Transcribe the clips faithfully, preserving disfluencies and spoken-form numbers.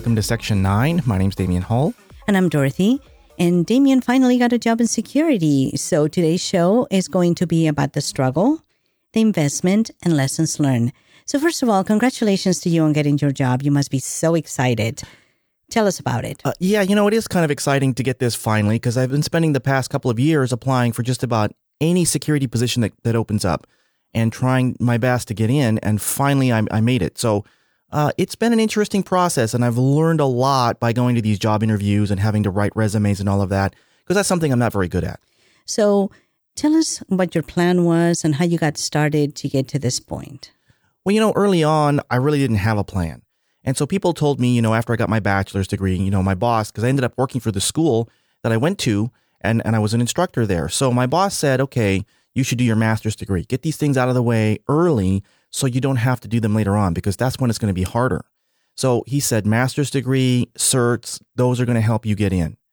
welcome to Section nine. My name's Damian Hall. And I'm Dorothy. And Damian finally got a job in security. So today's show is going to be about the struggle, the investment, and lessons learned. So first of all, congratulations to you on getting your job. You must be so excited. Tell us about it. Uh, yeah, you know, it is kind of exciting to get this finally because I've been spending the past couple of years applying for just about any security position that, that opens up and trying my best to get in. And finally, I, I made it. So uh, it's been an interesting process, and I've learned a lot by going to these job interviews and having to write resumes and all of that, because that's something I'm not very good at. So tell us what your plan was and how you got started to get to this point. Well, you know, early on, I really didn't have a plan. And so people told me, you know, after I got my bachelor's degree, you know, my boss, because I ended up working for the school that I went to, and, and I was an instructor there. So my boss said, okay, you should do your master's degree. Get these things out of the way early so you don't have to do them later on, because that's when it's going to be harder. So he said, master's degree, certs, those are going to help you get in.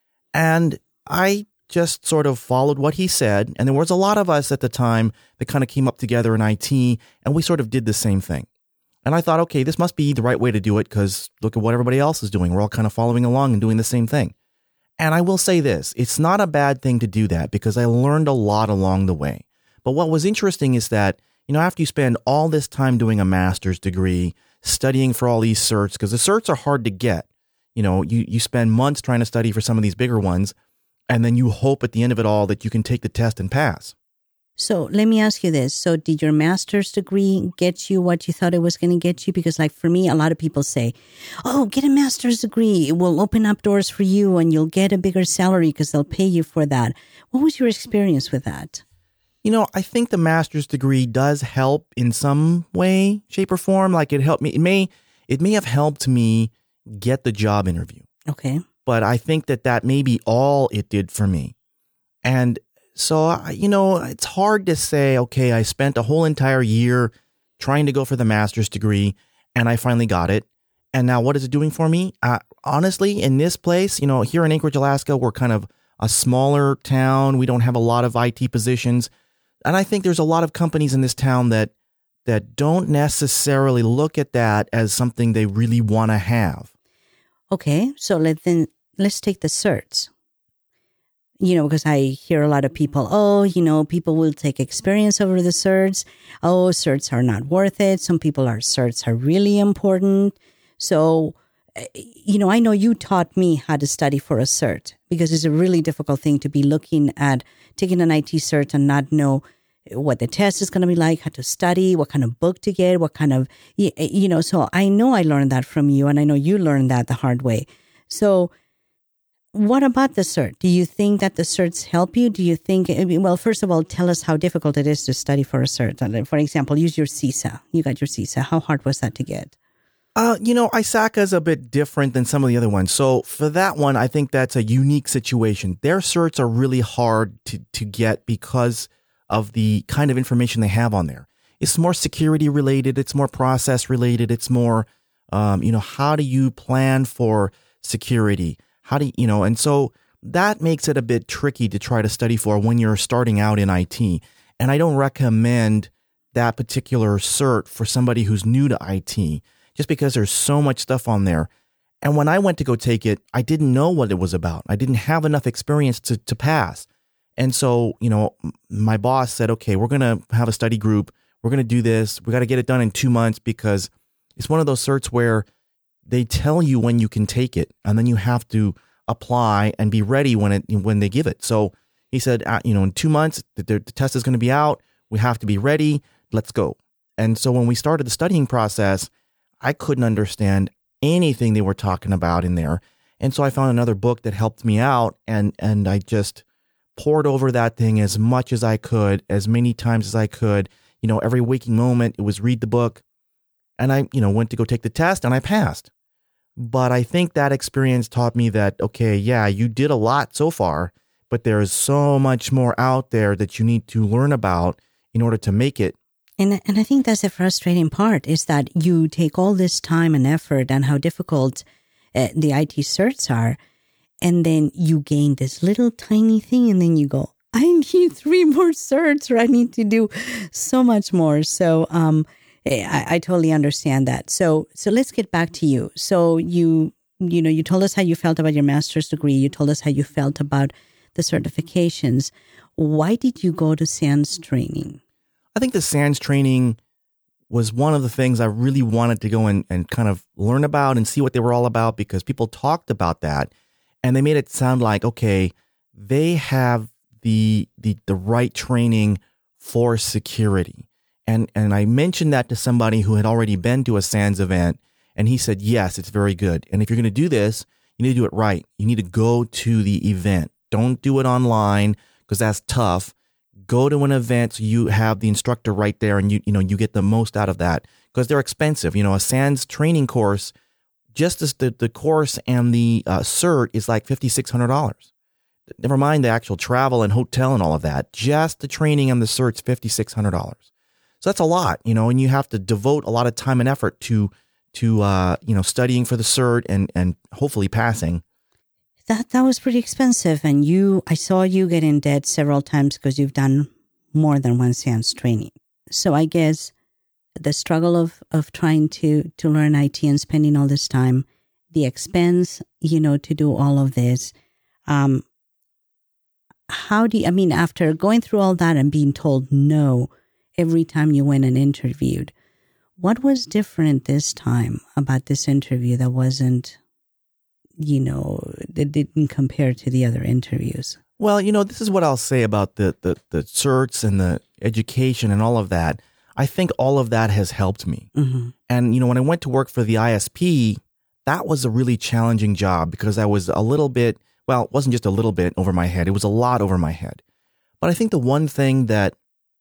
And I just sort of followed what he said. And there was a lot of us at the time that kind of came up together in I T, and we sort of did the same thing. And I thought, okay, this must be the right way to do it because look at what everybody else is doing. We're all kind of following along and doing the same thing. And I will say this, it's not a bad thing to do that because I learned a lot along the way. But what was interesting is that, you know, after you spend all this time doing a master's degree, studying for all these certs, because the certs are hard to get. You know, you, you spend months trying to study for some of these bigger ones, and then you hope at the end of it all that you can take the test and pass. So let me ask you this. So did your master's degree get you what you thought it was going to get you? Because like for me, a lot of people say, oh, get a master's degree. It will open up doors for you and you'll get a bigger salary because they'll pay you for that. What was your experience with that? You know, I think the master's degree does help in some way, shape, or form. Like it helped me. It may, it may have helped me get the job interview. Okay. But I think that that may be all it did for me. And so, you know, it's hard to say, okay, I spent a whole entire year trying to go for the master's degree and I finally got it. And now what is it doing for me? Uh, honestly, in this place, you know, here in Anchorage, Alaska, we're kind of a smaller town. We don't have a lot of I T positions. And I think there's a lot of companies in this town that that don't necessarily look at that as something they really want to have. Okay, so let then let's take the certs. You know, because I hear a lot of people, oh, you know, people will take experience over the certs. Oh, certs are not worth it. Some people are certs are really important. So, you know, I know you taught me how to study for a cert because it's a really difficult thing to be looking at taking an I T cert and not know what the test is going to be like, how to study, what kind of book to get, what kind of, you know, so I know I learned that from you and I know you learned that the hard way. So, what about the cert? Do you think that the certs help you? Do you think, well, first of all, tell us how difficult it is to study for a cert. For example, use your CISA. You got your CISA. How hard was that to get? Uh, you know, I S A C A is a bit different than some of the other ones. So for that one, I think that's a unique situation. Their certs are really hard to, to get because of the kind of information they have on there. It's more security related. It's more process related. It's more, um, you know, how do you plan for security? How do you, you know, and so that makes it a bit tricky to try to study for when you're starting out in I T. And I don't recommend that particular cert for somebody who's new to I T, just because there's so much stuff on there. And when I went to go take it, I didn't know what it was about. I didn't have enough experience to, to pass. And so, you know, my boss said, okay, we're going to have a study group. We're going to do this. We got to get it done in two months because it's one of those certs where they tell you when you can take it, and then you have to apply and be ready when it when they give it. So he said, uh, you know, in two months, the, the test is going to be out. We have to be ready. Let's go. And so when we started the studying process, I couldn't understand anything they were talking about in there. And so I found another book that helped me out, and and I just poured over that thing as much as I could, as many times as I could. You know, every waking moment, it was read the book. And I, you know, went to go take the test and I passed. But I think that experience taught me that, okay, yeah, you did a lot so far, but there's so much more out there that you need to learn about in order to make it. And and I think that's the frustrating part is that you take all this time and effort and how difficult uh, the I T certs are, and then you gain this little tiny thing, and then you go, I need three more certs, or I need to do so much more. So, um, I, I totally understand that. So, so let's get back to you. So you, you know, you told us how you felt about your master's degree. You told us how you felt about the certifications. Why did you go to SANS training? I think the SANS training was one of the things I really wanted to go and, and kind of learn about and see what they were all about, because people talked about that and they made it sound like, okay, they have the the the right training for security. And and I mentioned that to somebody who had already been to a SANS event, and he said, yes, it's very good. And if you're going to do this, you need to do it right. You need to go to the event. Don't do it online, because that's tough. Go to an event so you have the instructor right there, and you you know you get the most out of that, because they're expensive. You know, a SANS training course, just as the, the course and the uh, cert is like five thousand six hundred dollars. Never mind the actual travel and hotel and all of that. Just the training and the cert's five thousand six hundred dollars. So that's a lot, you know, and you have to devote a lot of time and effort to to uh, you know studying for the cert and and hopefully passing. That that was pretty expensive, and you I saw you get in debt several times because you've done more than one SANS training. So I guess the struggle of of trying to to learn I T and spending all this time, the expense, you know, to do all of this. Um, how do you, I mean, after going through all that and being told no every time you went and interviewed, what was different this time about this interview that wasn't, you know, that didn't compare to the other interviews? Well, you know, this is what I'll say about the, the, the certs and the education and all of that. I think all of that has helped me. Mm-hmm. And, you know, when I went to work for the I S P, that was a really challenging job because I was a little bit, well, it wasn't just a little bit over my head. It was a lot over my head. But I think the one thing that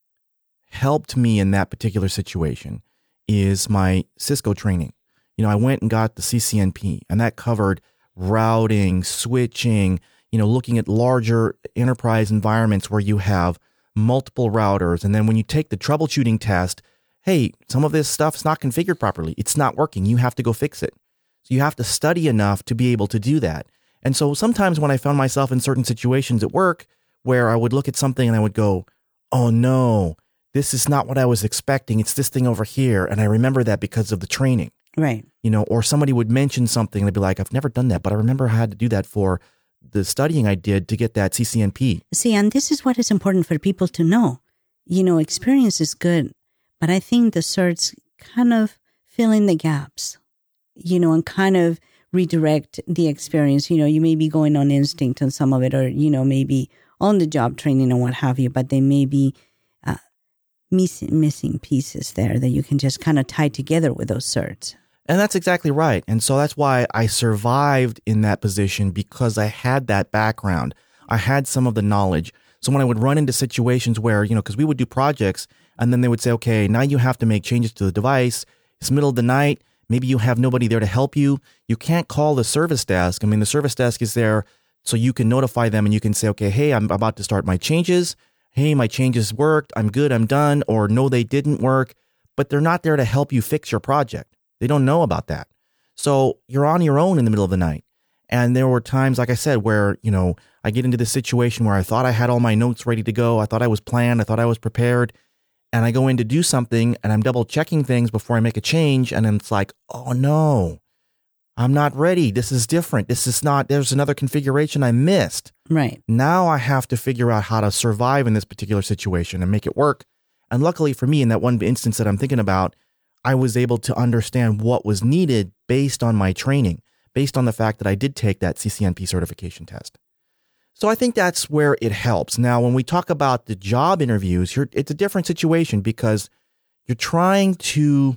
helped me in that particular situation is my Cisco training. You know, I went and got the C C N P, and that covered routing, switching, you know, looking at larger enterprise environments where you have multiple routers. And then when you take the troubleshooting test, hey, some of this stuff's not configured properly. It's not working. You have to go fix it. So you have to study enough to be able to do that. And so sometimes when I found myself in certain situations at work where I would look at something and I would go, oh no, this is not what I was expecting. It's this thing over here. And I remember that because of the training. Right. You know, or somebody would mention something and they'd be like, I've never done that, but I remember I had to do that for the studying I did to get that C C N P. See, and this is what is important for people to know. You know, experience is good, but I think the certs kind of fill in the gaps, you know, and kind of redirect the experience. You know, you may be going on instinct on some of it, or, you know, maybe on the job training and what have you, but they may be uh, missing, missing pieces there that you can just kind of tie together with those certs. And that's exactly right. And so that's why I survived in that position, because I had that background. I had some of the knowledge. So when I would run into situations where, you know, because we would do projects and then they would say, okay, now you have to make changes to the device. It's middle of the night. Maybe you have nobody there to help you. You can't call the service desk. I mean, the service desk is there so you can notify them and you can say, okay, hey, I'm about to start my changes. Hey, my changes worked. I'm good. I'm done. Or no, they didn't work. But they're not there to help you fix your project. They don't know about that. So you're on your own in the middle of the night. And there were times, like I said, where, you know, I get into this situation where I thought I had all my notes ready to go. I thought I was planned. I thought I was prepared. And I go in to do something and I'm double checking things before I make a change. And it's like, oh no, I'm not ready. This is different. This is not, there's another configuration I missed. Right. Now I have to figure out how to survive in this particular situation and make it work. And luckily for me, in that one instance that I'm thinking about, I was able to understand what was needed based on my training, based on the fact that I did take that C C N P certification test. So I think that's where it helps. Now, when we talk about the job interviews, you're, it's a different situation because you're trying to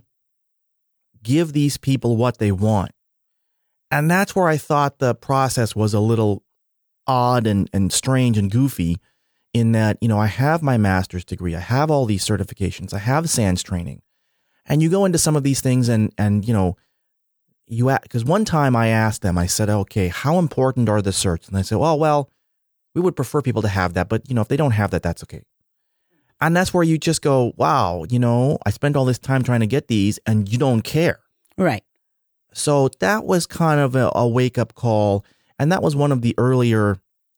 give these people what they want. And that's where I thought the process was a little odd and, and strange and goofy in that, you know, I have my master's degree. I have all these certifications. I have SANS training. And you go into some of these things and, and you know, you because one time I asked them, I said, okay, how important are the certs? And they said, well, well, we would prefer people to have that. But, you know, if they don't have that, that's okay. And that's where you just go, wow, you know, I spent all this time trying to get these and you don't care. Right. So that was kind of a, a wake up call. And that was one of the earlier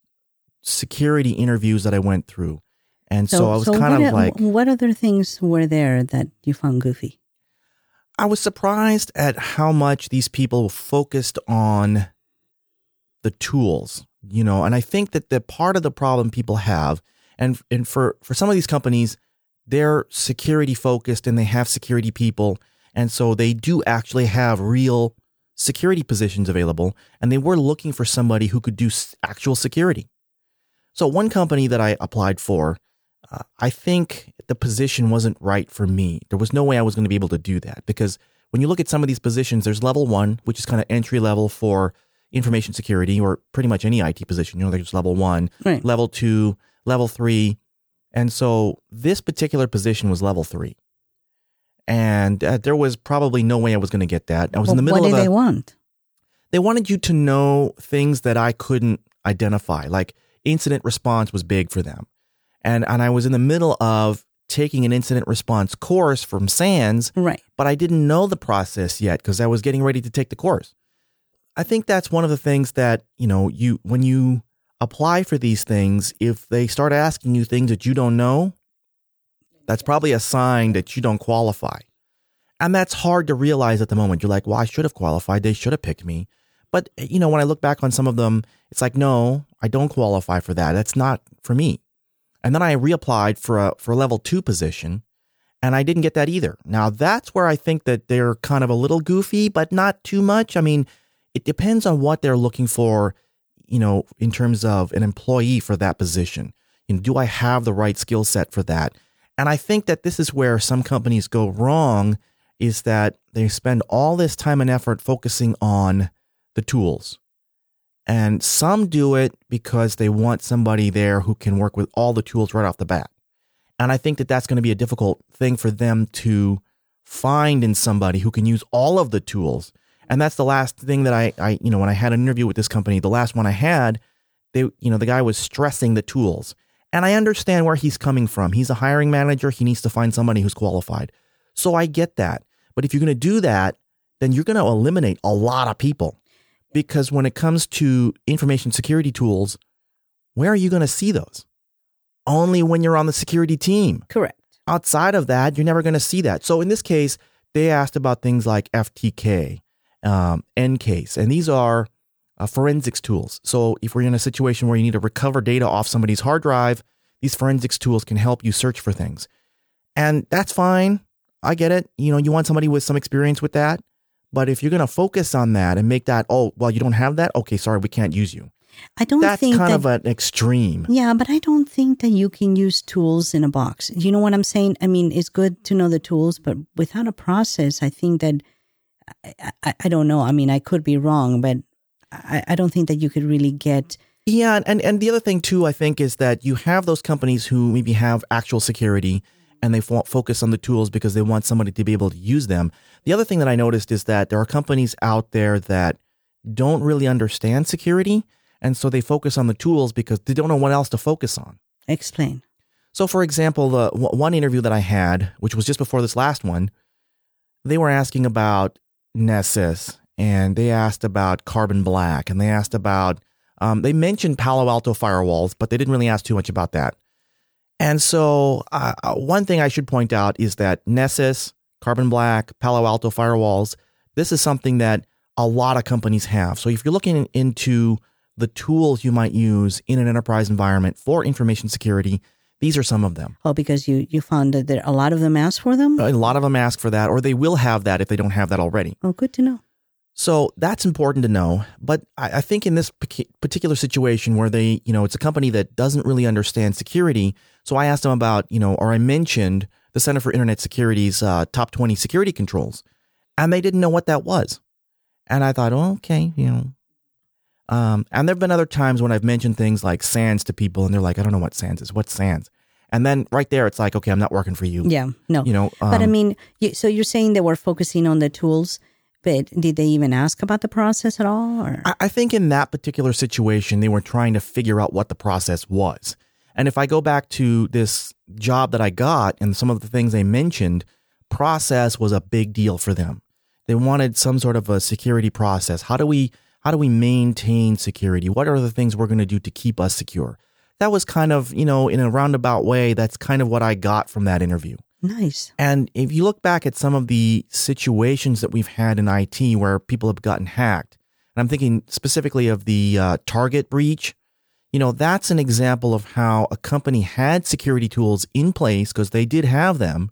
security interviews that I went through. And so, so I was so kind of what, like, what other things were there that you found goofy? I was surprised at how much these people focused on the tools, you know, and I think that the part of the problem people have, and and for, for some of these companies, they're security focused and they have security people. And so they do actually have real security positions available. And they were looking for somebody who could do actual security. So one company that I applied for, uh, I think the position wasn't right for me. There was no way I was going to be able to do that, because when you look at some of these positions, there's level one, which is kind of entry level for information security, or pretty much any I T position. You know, there's level one, right. level two, level three. And so this particular position was level three. And uh, there was probably no way I was going to get that. I was well, in the middle of a... What did they want? They wanted you to know things that I couldn't identify. Like incident response was big for them. And and I was in the middle of taking an incident response course from SANS. Right. But I didn't know the process yet because I was getting ready to take the course. I think that's one of the things that, you know, you when you apply for these things, if they start asking you things that you don't know, that's probably a sign that you don't qualify. And that's hard to realize at the moment. You're like, well, I should have qualified. They should have picked me. But, you know, when I look back on some of them, it's like, no, I don't qualify for that. That's not for me. And then I reapplied for a, for a level two position, and I didn't get that either. Now, that's where I think that they're kind of a little goofy, but not too much. I mean, it depends on what they're looking for, you know, in terms of an employee for that position. You know, do I have the right skill set for that? And I think that this is where some companies go wrong, is that they spend all this time and effort focusing on the tools. And some do it because they want somebody there who can work with all the tools right off the bat. And I think that that's going to be a difficult thing for them to find in somebody who can use all of the tools. And that's the last thing that I, I, you know, when I had an interview with this company, the last one I had, they, you know, the guy was stressing the tools. And I understand where he's coming from. He's a hiring manager. He needs to find somebody who's qualified. So I get that. But if you're going to do that, then you're going to eliminate a lot of people. Because when it comes to information security tools, where are you going to see those? Only when you're on the security team. Correct. Outside of that, you're never going to see that. So in this case, they asked about things like F T K, um, N CASE, and these are uh, forensics tools. So if we're in a situation where you need to recover data off somebody's hard drive, these forensics tools can help you search for things. And that's fine. I get it. You know, you want somebody with some experience with that. But if you're going to focus on that and make that, oh, well, you don't have that? Okay, sorry, we can't use you. I don't That's think kind that, of an extreme. Yeah, but I don't think that you can use tools in a box. You know what I'm saying? I mean, it's good to know the tools, but without a process, I think that, I, I, I don't know. I mean, I could be wrong, but I, I don't think that you could really get... Yeah, and, and the other thing, too, I think, is that you have those companies who maybe have actual security and they f- focus on the tools because they want somebody to be able to use them. The other thing that I noticed is that there are companies out there that don't really understand security, and so they focus on the tools because they don't know what else to focus on. Explain. So, for example, the w- one interview that I had, which was just before this last one, they were asking about Nessus, and they asked about Carbon Black, and they asked about, um, they mentioned Palo Alto firewalls, but they didn't really ask too much about that. And so uh, one thing I should point out is that Nessus, Carbon Black, Palo Alto firewalls, this is something that a lot of companies have. So if you're looking into the tools you might use in an enterprise environment for information security, these are some of them. Oh, because you, you found that there, a lot of them ask for them? A lot of them ask for that, or they will have that if they don't have that already. Oh, good to know. So that's important to know. But I, I think in this particular situation where they, you know, it's a company that doesn't really understand security. So I asked them about, you know, or I mentioned the Center for Internet Security's uh, top twenty security controls, and they didn't know what that was. And I thought, oh, okay, you know. Um, and there have been other times when I've mentioned things like SANS to people, and they're like, I don't know what SANS is. What's SANS? And then right there, it's like, okay, I'm not working for you. Yeah, no. You know, um, but I mean, you, so you're saying they were focusing on the tools, but did they even ask about the process at all? Or? I, I think in that particular situation, they were trying to figure out what the process was. And if I go back to this job that I got and some of the things they mentioned, process was a big deal for them. They wanted some sort of a security process. How do we how do we maintain security? What are the things we're going to do to keep us secure? That was kind of, you know, in a roundabout way, that's kind of what I got from that interview. Nice. And if you look back at some of the situations that we've had in I T where people have gotten hacked, and I'm thinking specifically of the uh, Target breach, you know, that's an example of how a company had security tools in place because they did have them.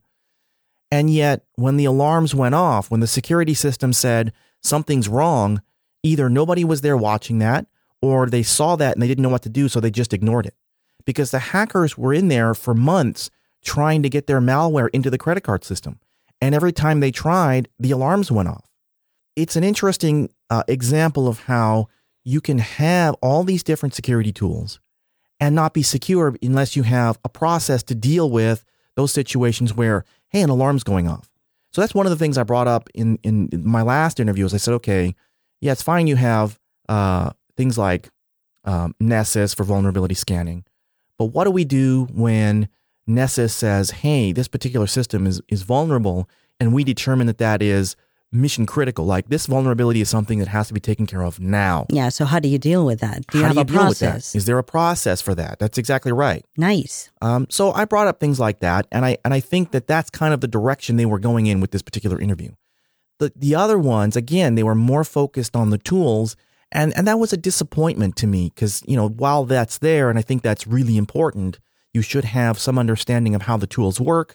And yet when the alarms went off, when the security system said something's wrong, either nobody was there watching that or they saw that and they didn't know what to do, so they just ignored it. Because the hackers were in there for months trying to get their malware into the credit card system. And every time they tried, the alarms went off. It's an interesting uh, example of how you can have all these different security tools and not be secure unless you have a process to deal with those situations where, hey, an alarm's going off. So that's one of the things I brought up in, in my last interview is I said, okay, yeah, it's fine you have uh, things like um, Nessus for vulnerability scanning. But what do we do when Nessus says, hey, this particular system is, is vulnerable, and we determine that that is mission critical? Like this vulnerability is something that has to be taken care of now. Yeah. So how do you deal with that? Do you how have do you a deal with process? that? Is there a process for that? That's exactly right. Nice. Um, so I brought up things like that, and I and I think that that's kind of the direction they were going in with this particular interview. The the other ones, again, they were more focused on the tools, and and that was a disappointment to me because, you know, while that's there, and I think that's really important, you should have some understanding of how the tools work.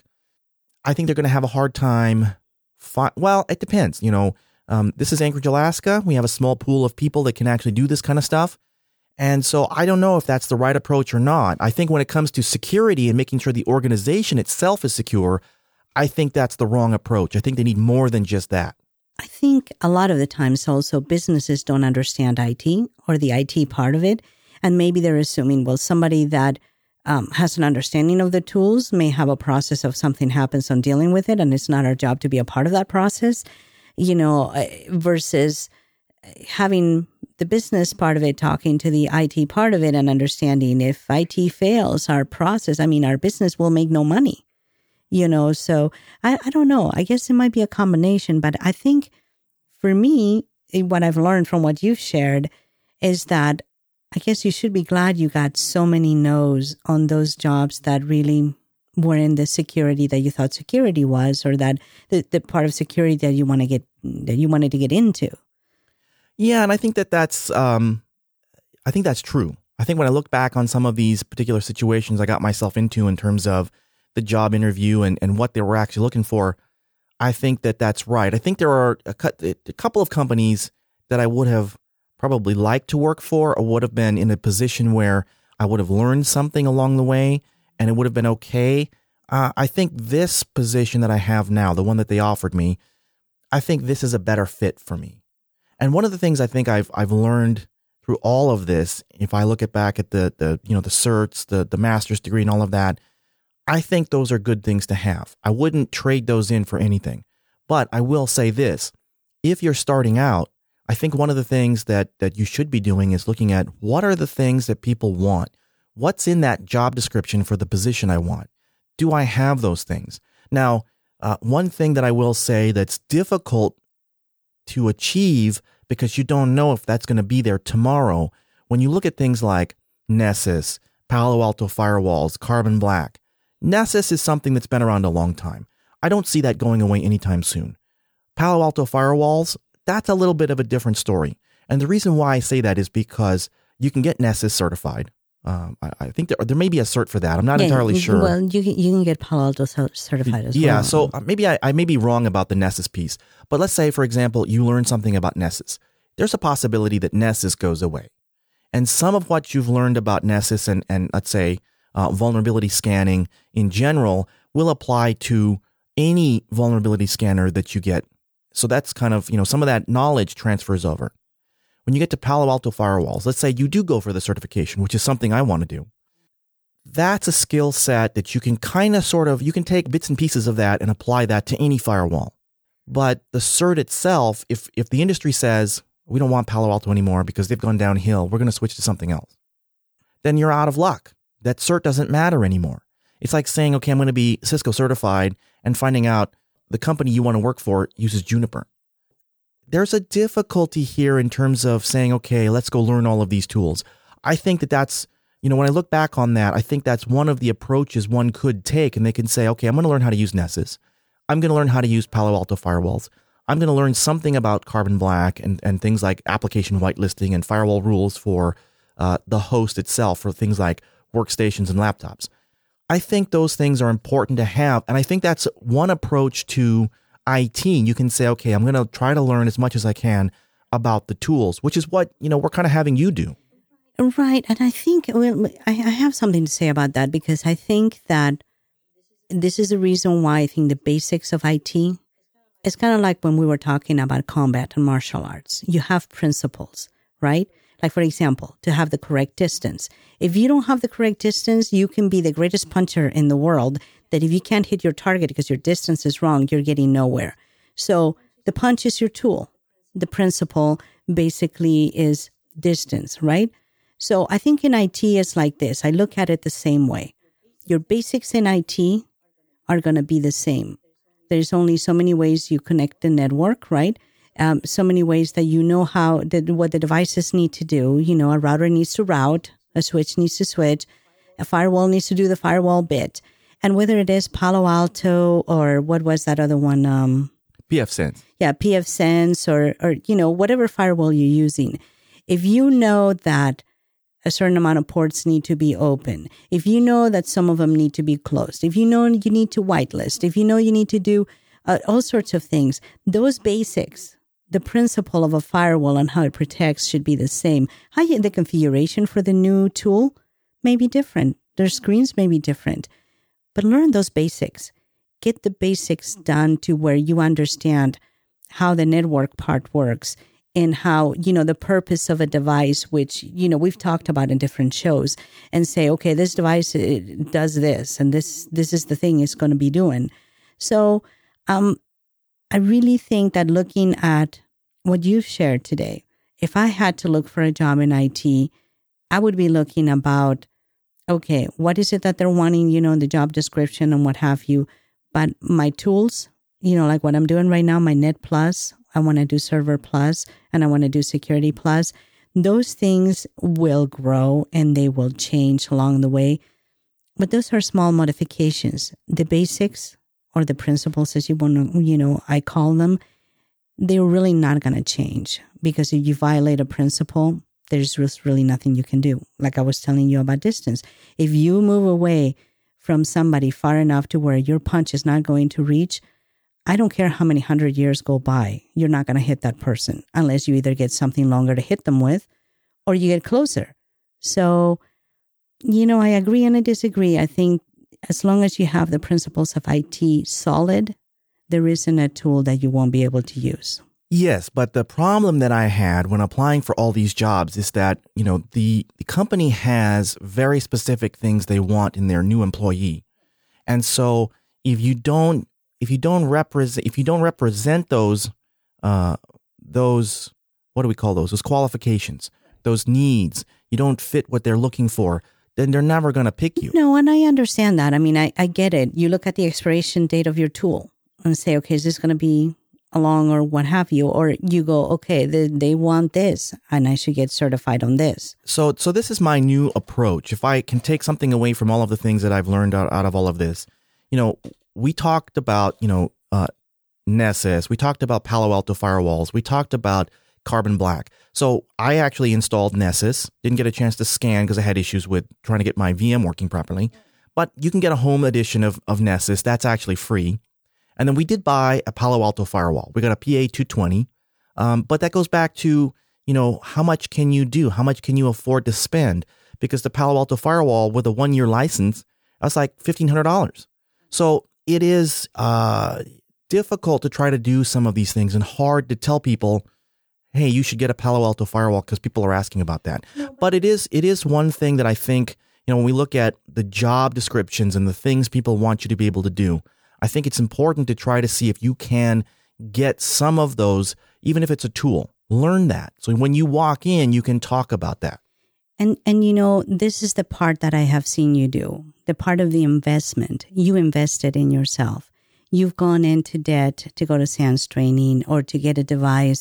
I think they're going to have a hard time. Fi- well, it depends. You know, um, this is Anchorage, Alaska. We have a small pool of people that can actually do this kind of stuff. And so I don't know if that's the right approach or not. I think when it comes to security and making sure the organization itself is secure, I think that's the wrong approach. I think they need more than just that. I think a lot of the times also businesses don't understand I T or the I T part of it. And maybe they're assuming, well, somebody that um, has an understanding of the tools may have a process of something happens on dealing with it. And it's not our job to be a part of that process, you know, versus having the business part of it, talking to the I T part of it and understanding if I T fails our process, I mean, our business will make no money, you know? So I, I don't know. I guess it might be a combination, but I think for me, what I've learned from what you've shared is that I guess you should be glad you got so many no's on those jobs that really were in the security that you thought security was, or that the, the part of security that you want to get, that you wanted to get into. Yeah, and I think that that's, um, I think that's true. I think when I look back on some of these particular situations I got myself into in terms of the job interview and, and what they were actually looking for, I think that that's right. I think there are a, a couple of companies that I would have probably liked to work for, or would have been in a position where I would have learned something along the way and it would have been okay. Uh, I think this position that I have now, the one that they offered me, I think this is a better fit for me. And one of the things I think I've I've learned through all of this, if I look at back at the the you know the certs, the the master's degree, and all of that, I think those are good things to have. I wouldn't trade those in for anything. But I will say this: if you're starting out, I think one of the things that that you should be doing is looking at what are the things that people want. What's in that job description for the position I want? Do I have those things? Now, uh, one thing that I will say that's difficult to achieve because you don't know if that's going to be there tomorrow. When you look at things like Nessus, Palo Alto firewalls, Carbon Black, Nessus is something that's been around a long time. I don't see that going away anytime soon. Palo Alto firewalls, that's a little bit of a different story. And the reason why I say that is because you can get Nessus certified. Um, I, I think there, there may be a cert for that. I'm not yeah, entirely you, sure. Well, you can, you can get Palo Alto certified as yeah, well. Yeah, so maybe I, I may be wrong about the Nessus piece. But let's say, for example, you learn something about Nessus. There's a possibility that Nessus goes away. And some of what you've learned about Nessus and, and let's say, uh, vulnerability scanning in general will apply to any vulnerability scanner that you get. So that's kind of, you know, some of that knowledge transfers over. When you get to Palo Alto firewalls, let's say you do go for the certification, which is something I want to do. That's a skill set that you can kind of sort of, you can take bits and pieces of that and apply that to any firewall. But the cert itself, if if the industry says, we don't want Palo Alto anymore because they've gone downhill, we're going to switch to something else, then you're out of luck. That cert doesn't matter anymore. It's like saying, okay, I'm going to be Cisco certified and finding out the company you want to work for uses Juniper. There's a difficulty here in terms of saying, okay, let's go learn all of these tools. I think that that's, You know, when I look back on that, I think that's one of the approaches one could take, and they can say, okay, I'm going to learn how to use Nessus. I'm going to learn how to use Palo Alto firewalls. I'm going to learn something about Carbon Black and, and things like application whitelisting and firewall rules for uh, the host itself, for things like workstations and laptops. I think those things are important to have. And I think that's one approach to I T. You can say, okay, I'm going to try to learn as much as I can about the tools, which is what, you know, we're kind of having you do. Right. And I think, well, I, I have something to say about that, because I think that this is the reason why I think the basics of I T, it's kind of like when we were talking about combat and martial arts. You have principles, right? Like, for example, to have the correct distance. If you don't have the correct distance, you can be the greatest puncher in the world, that if you can't hit your target because your distance is wrong, you're getting nowhere. So the punch is your tool. The principle basically is distance, right? So I think in I T it's like this. I look at it the same way. Your basics in I T are going to be the same. There's only so many ways you connect the network, right? Um, so many ways that you know how that what the devices need to do. You know, a router needs to route, a switch needs to switch, a firewall needs to do the firewall bit. And whether it is Palo Alto or what was that other one? Um, pfSense. Yeah, pfSense or, or, you know, whatever firewall you're using. If you know that a certain amount of ports need to be open, if you know that some of them need to be closed, if you know you need to whitelist, if you know you need to do uh, all sorts of things, those basics, the principle of a firewall and how it protects should be the same. How you, the configuration for the new tool may be different. Their screens may be different. But learn those basics. Get the basics done to where you understand how the network part works, and how, you know, the purpose of a device, which, you know, we've talked about in different shows, and say, okay, this device it does this, and this this is the thing it's going to be doing. So um, I really think that looking at what you've shared today, if I had to look for a job in I T, I would be looking about, okay, what is it that they're wanting, you know, in the job description and what have you. But my tools, you know, like what I'm doing right now, my Net Plus, I want to do Server Plus, and I want to do Security Plus. Those things will grow and they will change along the way. But those are small modifications. The basics or the principles, as you want to, you know, I call them, they're really not going to change, because if you violate a principle, there's just really nothing you can do. Like I was telling you about distance. If you move away from somebody far enough to where your punch is not going to reach, I don't care how many hundred years go by, you're not going to hit that person unless you either get something longer to hit them with or you get closer. So, you know, I agree and I disagree. I think as long as you have the principles of I T solid, there isn't a tool that you won't be able to use. Yes, but the problem that I had when applying for all these jobs is that, you know, the, the company has very specific things they want in their new employee. And so if you don't if you don't represent if you don't represent those uh those what do we call those? Those qualifications, those needs, you don't fit what they're looking for, then they're never going to pick you. No, and I understand that. I mean, I, I get it. You look at the expiration date of your tool and say, okay, is this going to be along or what have you? Or you go, okay, they, they want this and I should get certified on this. So so this is my new approach. If I can take something away from all of the things that I've learned out, out of all of this, you know, we talked about, you know, uh, Nessus. We talked about Palo Alto firewalls. We talked about Carbon Black. So I actually installed Nessus. Didn't get a chance to scan because I had issues with trying to get my V M working properly. But you can get a home edition of, of Nessus. That's actually free. And then we did buy a Palo Alto firewall. We got a P A two twenty. Um, but that goes back to, you know, how much can you do? How much can you afford to spend? Because the Palo Alto firewall with a one-year license, that's like fifteen hundred dollars. So it is uh, difficult to try to do some of these things and hard to tell people, hey, you should get a Palo Alto firewall because people are asking about that. No, but, but it is it is one thing that I think, you know, when we look at the job descriptions and the things people want you to be able to do, I think it's important to try to see if you can get some of those, even if it's a tool. Learn that. So when you walk in, you can talk about that. And, and you know, this is the part that I have seen you do, the part of the investment. You invested in yourself. You've gone into debt to go to SANS training or to get a device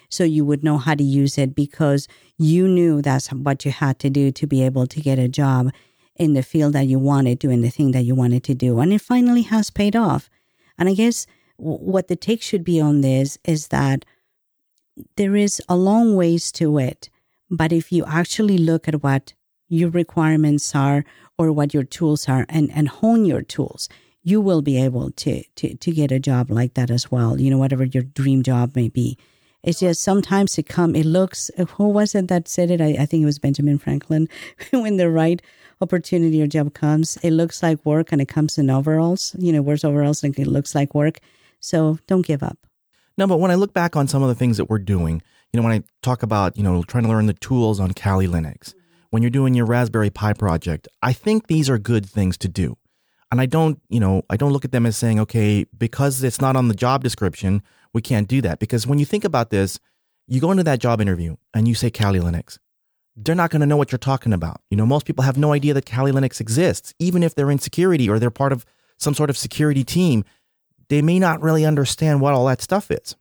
so you would know how to use it because you knew that's what you had to do to be able to get a job in the field that you wanted, doing the thing that you wanted to do. And it finally has paid off. And I guess w- what the take should be on this is that there is a long ways to it. But if you actually look at what your requirements are or what your tools are and, and hone your tools, you will be able to, to, to get a job like that as well. You know, whatever your dream job may be. It's just sometimes it come, it looks, who was it that said it? I, I think it was Benjamin Franklin. When the right opportunity or job comes, it looks like work and it comes in overalls. You know, wears overalls and it looks like work. So don't give up. No, but when I look back on some of the things that we're doing, you know, when I talk about, you know, trying to learn the tools on Kali Linux, when you're doing your Raspberry Pi project, I think these are good things to do. And I don't, you know, I don't look at them as saying, okay, because it's not on the job description, we can't do that. Because when you think about this, you go into that job interview and you say Kali Linux. They're not going to know what you're talking about. You know, most people have no idea that Kali Linux exists. Even if they're in security or they're part of some sort of security team, they may not really understand what all that stuff is.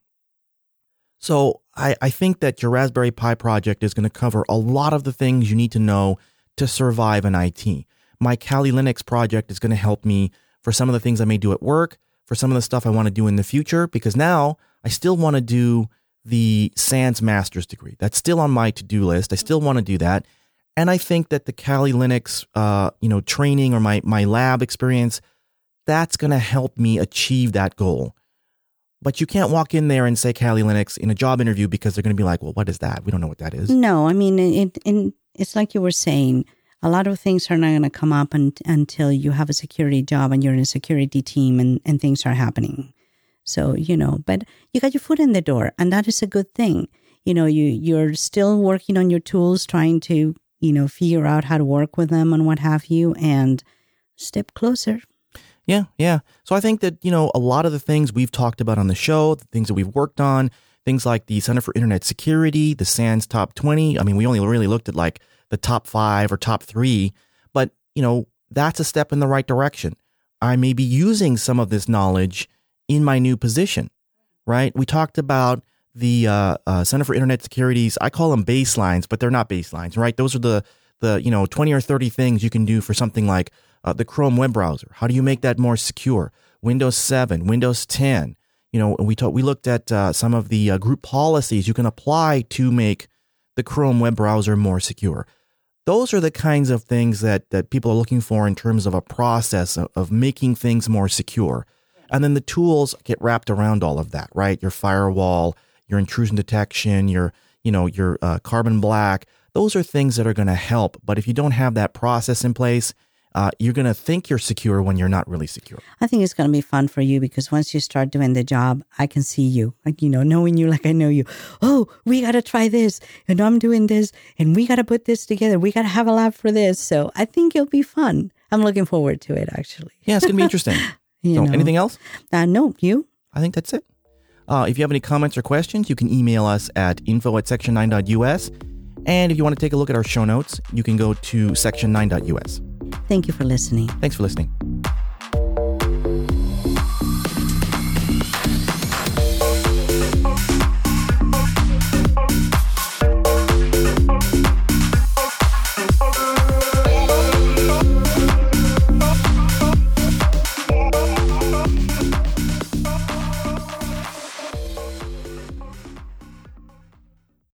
So I, I think that your Raspberry Pi project is going to cover a lot of the things you need to know to survive in I T. My Kali Linux project is going to help me for some of the things I may do at work, for some of the stuff I want to do in the future, because now I still want to do the SANS master's degree. That's still on my to-do list. I still want to do that. And I think that the Kali Linux, uh, you know, training or my, my lab experience, that's going to help me achieve that goal. But you can't walk in there and say Kali Linux in a job interview because they're going to be like, well, what is that? We don't know what that is. No, I mean, it, it, it's like you were saying, a lot of things are not going to come up un, until you have a security job and you're in a security team and, and things are happening. So, you know, but you got your foot in the door and that is a good thing. You know, you, you're still working on your tools, trying to, you know, figure out how to work with them and what have you, and step closer. Yeah, yeah. So I think that, you know, a lot of the things we've talked about on the show, the things that we've worked on, things like the Center for Internet Security, the SANS Top twenty. I mean, we only really looked at like the top five or top three, but, you know, that's a step in the right direction. I may be using some of this knowledge in my new position, right? We talked about the uh, uh, Center for Internet Security's, I call them baselines, but they're not baselines, right? Those are the, the you know, twenty or thirty things you can do for something like uh, the Chrome web browser. How do you make that more secure? Windows seven, Windows ten. You know, we talked, we looked at uh, some of the uh, group policies you can apply to make the Chrome web browser more secure. Those are the kinds of things that, that people are looking for in terms of a process of, of making things more secure. And then the tools get wrapped around all of that, right? Your firewall, your intrusion detection, your, you know, your uh, Carbon Black. Those are things that are going to help. But if you don't have that process in place, uh, you're going to think you're secure when you're not really secure. I think it's going to be fun for you because once you start doing the job, I can see you, like, you know, knowing you like I know you. Oh, we got to try this and I'm doing this and we got to put this together. We got to have a lab for this. So I think it'll be fun. I'm looking forward to it, actually. Yeah, it's going to be interesting. you so, know. Anything else? Uh, no, you? I think that's it. Uh, if you have any comments or questions, you can email us at info at section nine dot u s. And if you want to take a look at our show notes, you can go to section nine dot u s. Thank you for listening. Thanks for listening.